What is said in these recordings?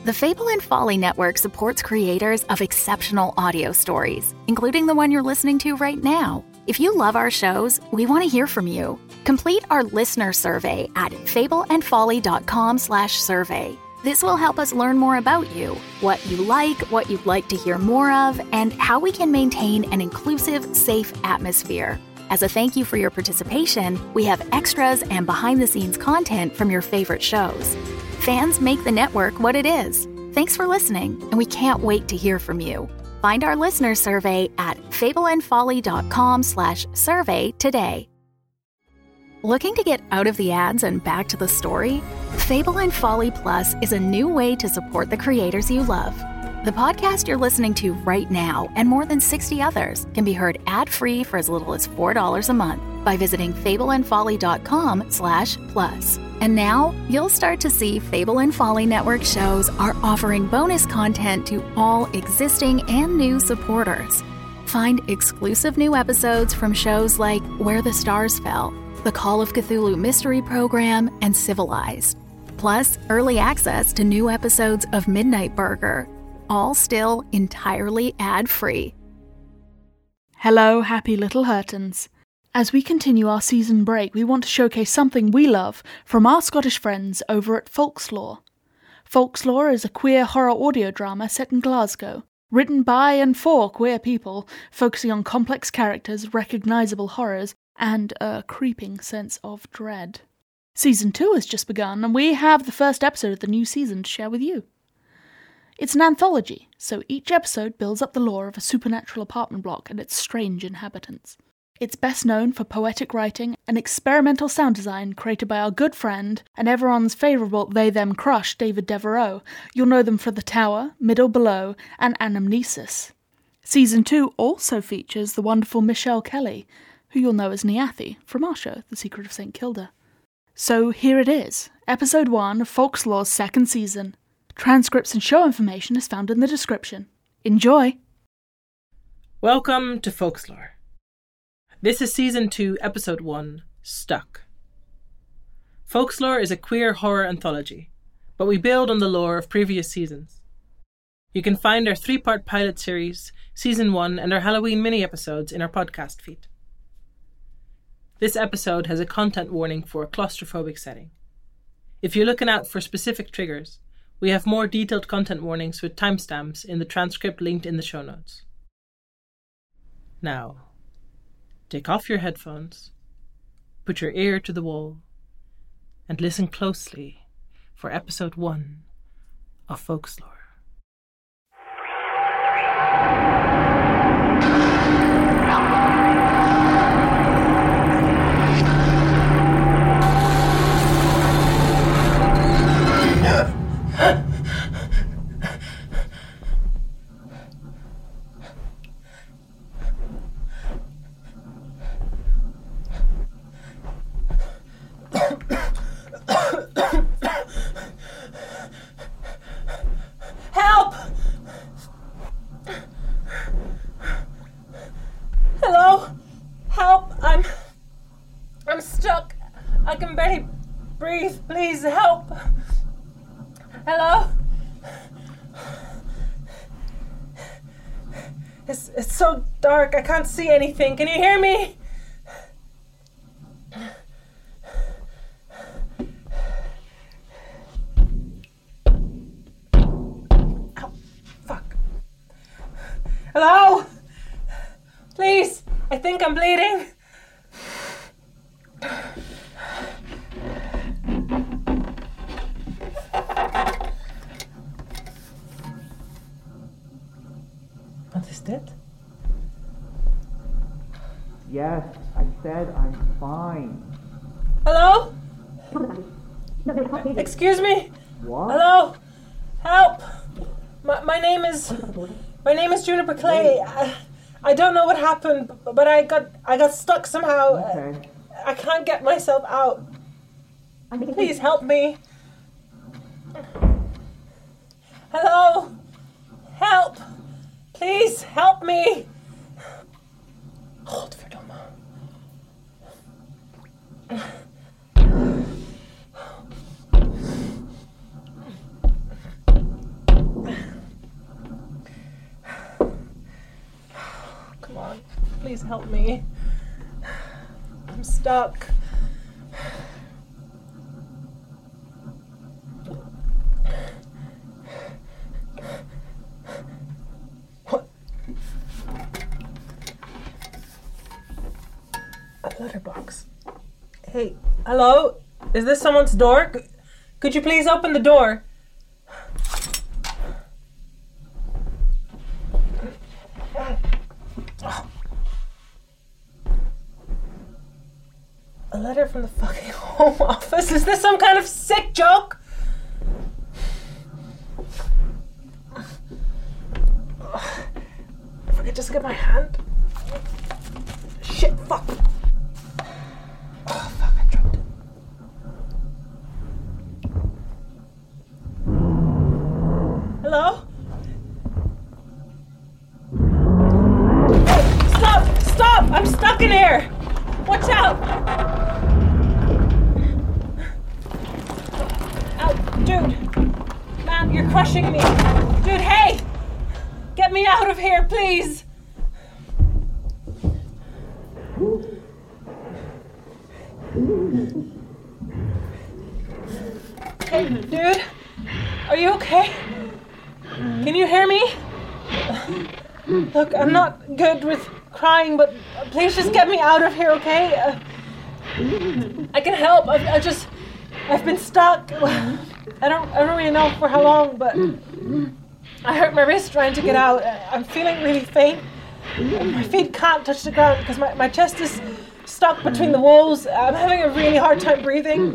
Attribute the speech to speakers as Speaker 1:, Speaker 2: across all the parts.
Speaker 1: The Fable and Folly Network supports creators of exceptional audio stories, including the one you're listening to right now. If you love our shows, we want to hear from you. Complete our listener survey at fableandfolly.com/survey. This will help us learn more about you, what you like, what you'd like to hear more of, and how we can maintain an inclusive, safe atmosphere. As a thank you for your participation, we have extras and behind-the-scenes content from your favorite shows. Fans make the network what it is. Thanks for listening, and we can't wait to hear from you. Find our listener survey at fableandfolly.com/survey today. Looking to get out of the ads and back to the story? Fable and Folly Plus is a new way to support the creators you love. The podcast you're listening to right now and more than 60 others can be heard ad-free for as little as $4 a month by visiting fableandfolly.com/plus. And now, you'll start to see Fable and Folly Network shows are offering bonus content to all existing and new supporters. Find exclusive new episodes from shows like Where the Stars Fell, the Call of Cthulhu Mystery Program, and Civilized. Plus, early access to new episodes of Midnight Burger, all still entirely ad-free.
Speaker 2: Hello, happy little Hurtons. As we continue our season break, we want to showcase something we love from our Scottish friends over at Folkslore. Folkslore is a queer horror audio drama set in Glasgow, written by and for queer people, focusing on complex characters, recognisable horrors, and a creeping sense of dread. Season 2 has just begun, and we have the first episode of the new season to share with you. It's an anthology, so each episode builds up the lore of a supernatural apartment block and its strange inhabitants. It's best known for poetic writing and experimental sound design created by our good friend and everyone's favourable they-them crush, David Devereaux. You'll know them for The Tower, Middle Below, and Anamnesis. Season 2 also features the wonderful Michelle Kelly, who you'll know as Niathi from our show, The Secret of St. Kilda. So here it is, Episode 1 of Folkslore's second season. Transcripts and show information is found in the description. Enjoy!
Speaker 3: Welcome to Folklore. This is Season 2, Episode 1, Stuck. Folklore is a queer horror anthology, but we build on the lore of previous seasons. You can find our 3-part pilot series, Season 1, and our Halloween mini-episodes in our podcast feed. This episode has a content warning for a claustrophobic setting. If you're looking out for specific triggers, we have more detailed content warnings with timestamps in the transcript linked in the show notes. Now, take off your headphones, put your ear to the wall, and listen closely for Episode 1 of Folklore.
Speaker 4: Help! Hello? Help! I'm stuck. I can barely breathe. Please help. Hello? It's so dark. I can't see anything. Can you hear me? Ow, fuck. Hello? Please, I think I'm bleeding. What is that?
Speaker 5: Yes, I said I'm fine.
Speaker 4: Hello? Excuse me?
Speaker 5: What?
Speaker 4: Hello? Help! My name is Juniper Clay. I don't know what happened, but I got stuck somehow.
Speaker 5: Okay.
Speaker 4: I can't get myself out. Please help me. Hello? Help! Please help me. Hold for Doma. Please help me. I'm stuck. What? A letterbox. Hey, hello? Is this someone's door? Could you please open the door? A letter from the fucking Home Office? Is this some kind of sick joke? If I could just get my hand. Shit, fuck. Oh, fuck, I dropped it. Hello? Hey, stop! Stop! I'm stuck in here! Watch out! Ow, dude! Man, you're crushing me! Dude, hey! Get me out of here, please! Hey, dude? Are you okay? Can you hear me? Look, I'm not good with crying, but please just get me out of here, okay? I can help. I've been stuck. I don't really know for how long, but I hurt my wrist trying to get out. I'm feeling really faint. My feet can't touch the ground because my chest is stuck between the walls. I'm having a really hard time breathing.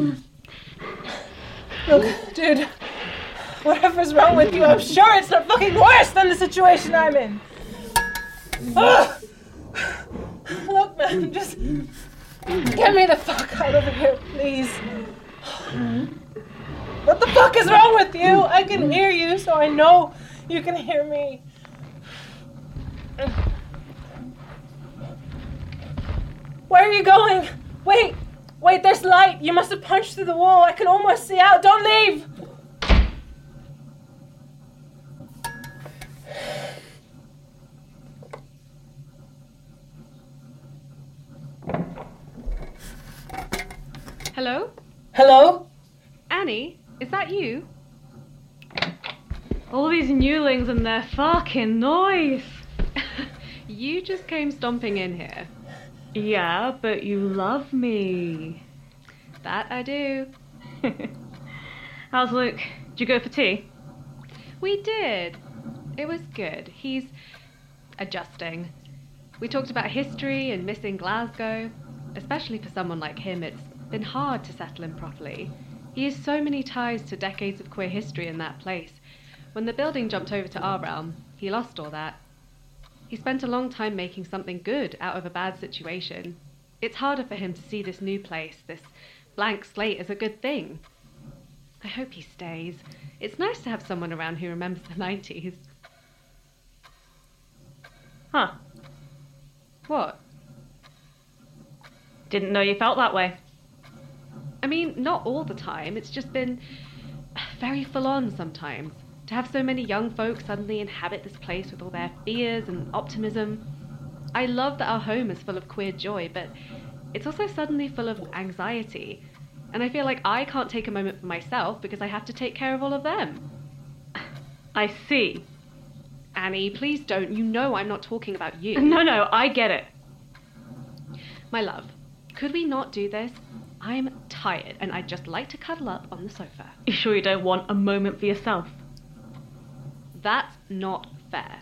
Speaker 4: Look, dude, whatever's wrong with you, I'm sure it's not fucking worse than the situation I'm in. Ugh. Look, man, just get me the fuck out of here, please. What the fuck is wrong with you? I can hear you, so I know you can hear me. Where are you going? Wait, there's light. You must have punched through the wall. I can almost see out. Don't leave!
Speaker 6: Hello?
Speaker 4: Hello?
Speaker 6: Annie, is that you? All these newlings and their fucking noise! You just came stomping in here. Yeah, but you love me. That I do. How's Luke? Did you go for tea? We did. It was good. He's adjusting. We talked about history and missing Glasgow. Especially for someone like him, it's been hard to settle him properly. He has so many ties to decades of queer history in that place. When the building jumped over to our realm, he lost all that. He spent a long time making something good out of a bad situation. It's harder for him to see this new place, this blank slate, as a good thing. I hope he stays. It's nice to have someone around who remembers the 90s. Huh. What? Didn't know you felt that way. I mean, not all the time. It's just been very full on sometimes. To have so many young folks suddenly inhabit this place with all their fears and optimism. I love that our home is full of queer joy, but it's also suddenly full of anxiety. And I feel like I can't take a moment for myself because I have to take care of all of them. I see. Annie, please don't. You know I'm not talking about you. No, I get it. My love, could we not do this? I'm tired and I'd just like to cuddle up on the sofa. You sure you don't want a moment for yourself? That's not fair.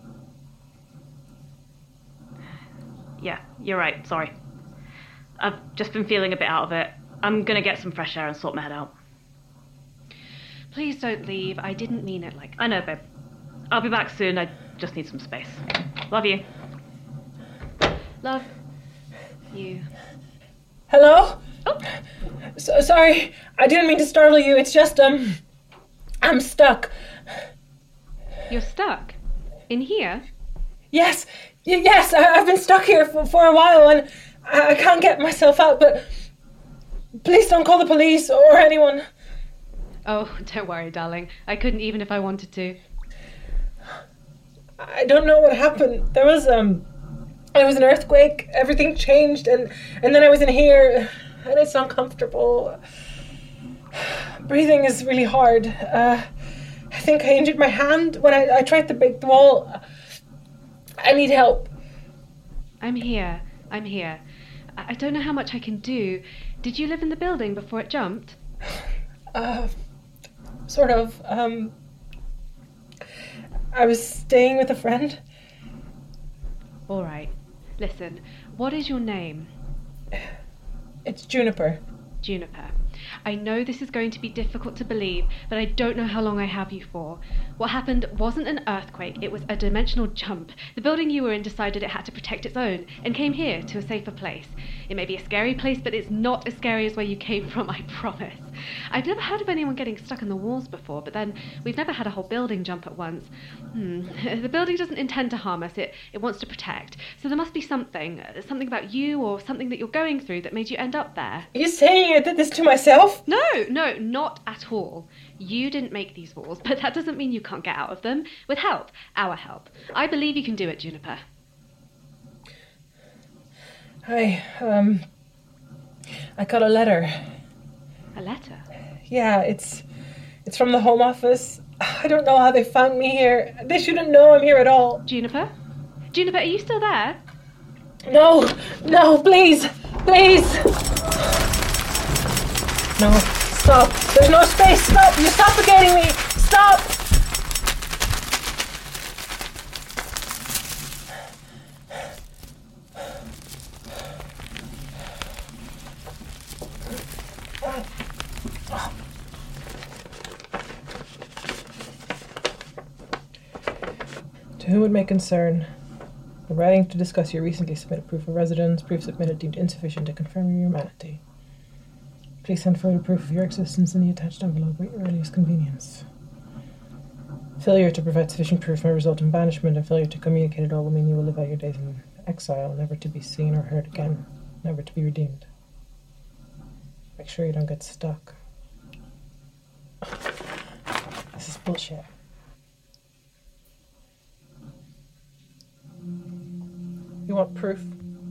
Speaker 6: Yeah, you're right, sorry. I've just been feeling a bit out of it. I'm gonna get some fresh air and sort my head out. Please don't leave. I didn't mean it like that. I know, babe. I'll be back soon. I just need some space. Love you. Love you.
Speaker 4: Hello?
Speaker 6: Oh.
Speaker 4: Sorry, I didn't mean to startle you. It's just, I'm stuck.
Speaker 6: You're stuck? In here?
Speaker 4: Yes, I've been stuck here for a while and I can't get myself out, but please don't call the police or anyone.
Speaker 6: Oh, don't worry, darling. I couldn't even if I wanted to.
Speaker 4: I don't know what happened. There was, There was an earthquake, everything changed, and then I was in here, and it's uncomfortable. Breathing is really hard. I think I injured my hand when I tried to break the wall. I need help.
Speaker 6: I'm here. I don't know how much I can do. Did you live in the building before it jumped?
Speaker 4: Sort of. I was staying with a friend.
Speaker 6: All right. Listen, what is your name?
Speaker 4: It's Juniper.
Speaker 6: Juniper. I know this is going to be difficult to believe, but I don't know how long I have you for. What happened wasn't an earthquake, it was a dimensional jump. The building you were in decided it had to protect its own, and came here to a safer place. It may be a scary place, but it's not as scary as where you came from, I promise. I've never heard of anyone getting stuck in the walls before, but then we've never had a whole building jump at once. The building doesn't intend to harm us, it wants to protect. So there must be something about you or something that you're going through that made you end up there.
Speaker 4: Are you saying I did this to myself?
Speaker 6: No, not at all. You didn't make these walls, but that doesn't mean you can't get out of them. With help, our help. I believe you can do it, Juniper.
Speaker 4: I got a letter.
Speaker 6: A letter?
Speaker 4: Yeah, it's from the Home Office. I don't know how they found me here. They shouldn't know I'm here at all.
Speaker 6: Juniper? Juniper, are you still there?
Speaker 4: No, please. No, stop. There's no space. Stop. You're suffocating me. Stop. To whom it may concern, we're writing to discuss your recently submitted proof of residence, proof submitted deemed insufficient to confirm your humanity. Please send further proof of your existence in the attached envelope at your earliest convenience. Failure to provide sufficient proof may result in banishment, and failure to communicate at all will mean you will live out your days in exile, never to be seen or heard again, never to be redeemed. Make sure you don't get stuck. This is bullshit. You want proof?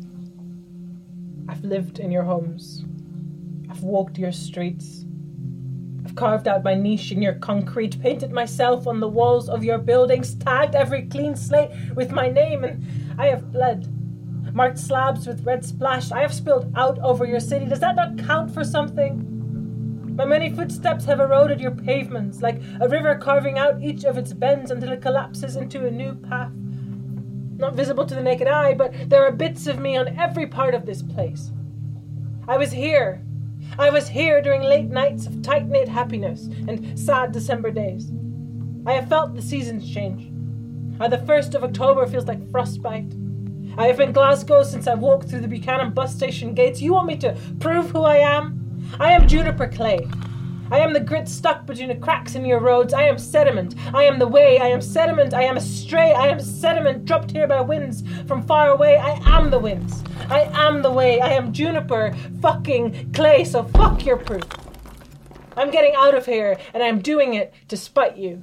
Speaker 4: I've lived in your homes. I've walked your streets. I've carved out my niche in your concrete, painted myself on the walls of your buildings, tagged every clean slate with my name, and I have bled. Marked slabs with red splash. I have spilled out over your city. Does that not count for something? My many footsteps have eroded your pavements, like a river carving out each of its bends until it collapses into a new path. Not visible to the naked eye, but there are bits of me on every part of this place. I was here during late nights of tight-knit happiness and sad December days. I have felt the seasons change. How the 1st of October feels like frostbite. I have been Glasgow since I walked through the Buchanan bus station gates. You want me to prove who I am? I am Juniper Clay. I am the grit stuck between the cracks in your roads. I am sediment. I am the way. I am sediment. I am a stray. I am sediment dropped here by winds from far away. I am the winds. I am the way. I am Juniper fucking Clay, so fuck your proof. I'm getting out of here, and I'm doing it to spite you.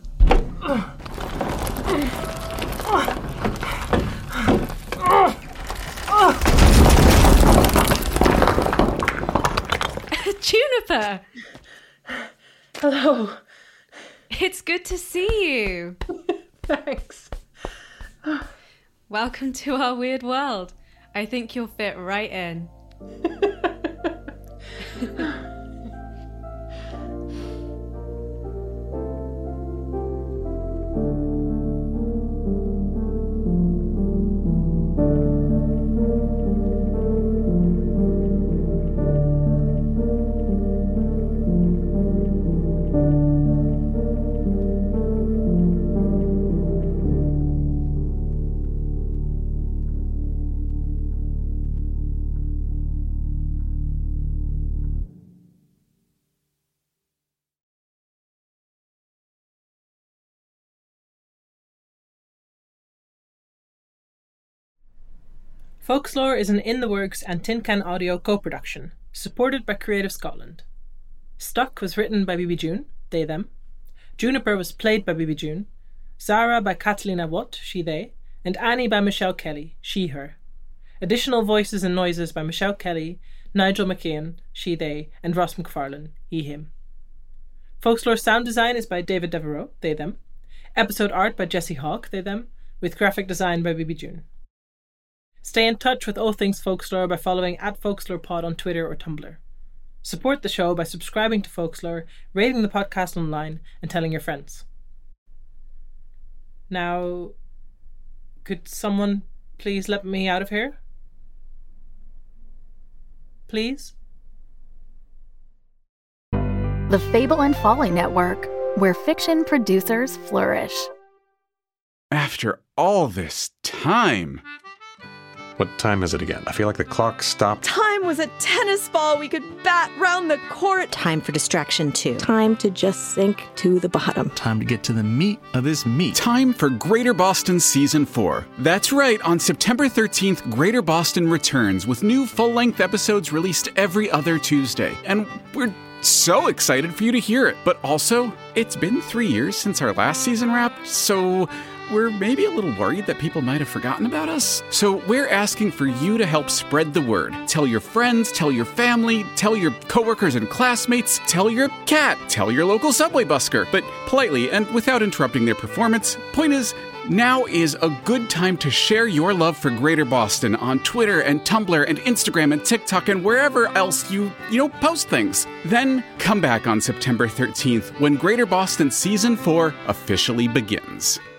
Speaker 6: Juniper!
Speaker 4: Hello.
Speaker 6: It's good to see you.
Speaker 4: Thanks.
Speaker 6: Welcome to our weird world. I think you'll fit right in.
Speaker 3: Folklore is an In the Works and Tin Can Audio co-production, supported by Creative Scotland. Stuck was written by Bibi June, they, them. Juniper was played by Bibi June. Zara by Catalina Watt, she, they. And Annie by Michelle Kelly, she, her. Additional voices and noises by Michelle Kelly, Nigel McKeon, she, they, and Ross McFarlane, he, him. Folklore sound design is by David Devereaux, they, them. Episode art by Jesse Hawk, they, them, with graphic design by Bibi June. Stay in touch with all things Folklore by following @FolklorePod on Twitter or Tumblr. Support the show by subscribing to Folklore, rating the podcast online, and telling your friends. Now, could someone please let me out of here? Please?
Speaker 1: The Fable and Folly Network, where fiction producers flourish.
Speaker 7: After all this time...
Speaker 8: What time is it again? I feel like the clock stopped.
Speaker 9: Time was a tennis ball we could bat round the court.
Speaker 10: Time for distraction, too.
Speaker 11: Time to just sink to the bottom.
Speaker 12: Time to get to the meat of this meat.
Speaker 7: Time for Greater Boston Season 4. That's right, on September 13th, Greater Boston returns with new full-length episodes released every other Tuesday. And we're so excited for you to hear it. But also, it's been 3 years since our last season wrapped, so... we're maybe a little worried that people might have forgotten about us. So we're asking for you to help spread the word. Tell your friends, tell your family, tell your coworkers and classmates, tell your cat, tell your local subway busker. But politely and without interrupting their performance. Point is, now is a good time to share your love for Greater Boston on Twitter and Tumblr and Instagram and TikTok and wherever else you post things. Then come back on September 13th when Greater Boston Season 4 officially begins.